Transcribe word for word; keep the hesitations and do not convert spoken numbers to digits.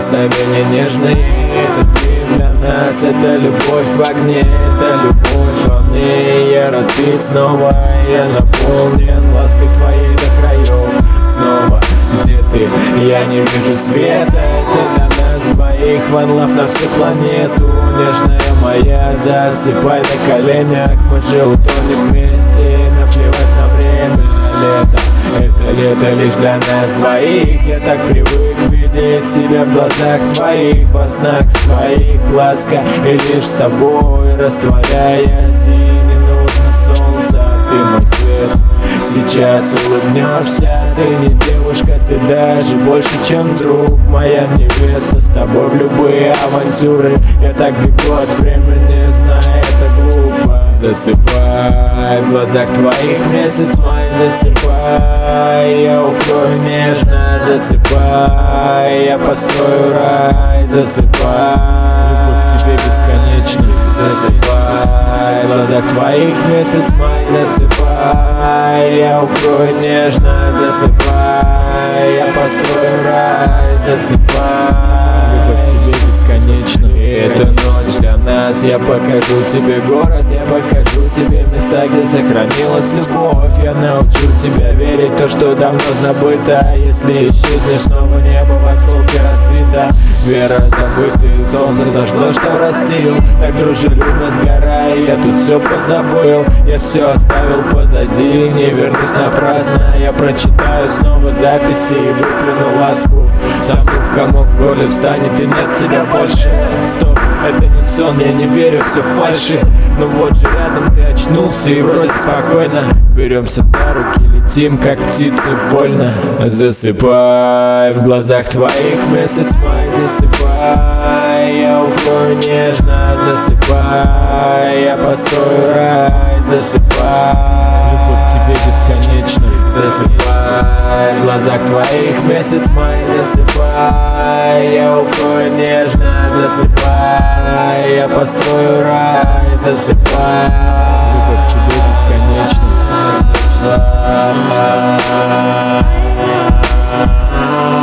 прикосновения нежные. Это ты для нас, это любовь в огне, это любовь во мне. Я разбит снова, я наполнен лаской твоей до краев. Снова, где ты? Я не вижу света. Это для нас двоих, one love на всю планету. Нежная моя, засыпай на коленях. Мы же утонем вместе, наплевать на время. Лето, это лето лишь для нас двоих. Я так привык видеть себя в глазах твоих, во снах своих. Ласка и лишь с тобой растворяясь. И не нужно солнца, ты мой свет. Сейчас улыбнешься, ты не девушка, ты даже больше, чем друг. Моя невеста, с тобой в любые авантюры. Я так бегу от времени, зная, это глупо. Засыпай, в глазах твоих месяц май. Засыпай, я укрою нежно. Засыпай, я построю рай. Засыпай, любовь к тебе бесконечна. Засыпай, в глазах твоих месяц май. Засыпай, я укрою нежно. Засыпай, я построю рай. Засыпай, любовь к тебе бесконечна. И эта ночь для нас. Я покажу тебе город, я покажу тебе места, где сохранилась любовь. Я научу тебя верить в то, что давно забыто. Если исчезнешь, снова небо в осколке разбито. Вера забытый, солнце зашло, что растил. Так дружелюбно сгорая, я тут все позабыл. Я все оставил позади, не вернусь напрасно. Я прочитаю снова записи и выплюну ласку. Собью в комок, в горле встанет и нет тебя больше. Стоп, это не сон, я не верю, все фальши. Но вот же рядом ты очнулся и вроде спокойно. Беремся за руки, летим как птицы вольно. Засыпай, в глазах твоих месяц май. Засыпай, я укрою нежно. Засыпай, я построю рай. Засыпай, любовь к тебе бесконечна. Засыпай, в глазах твоих месяц май. Засыпай, я укрою нежно. Засыпай, я построю рай. Засыпай, любовь к тебе бесконечна. Засыпай.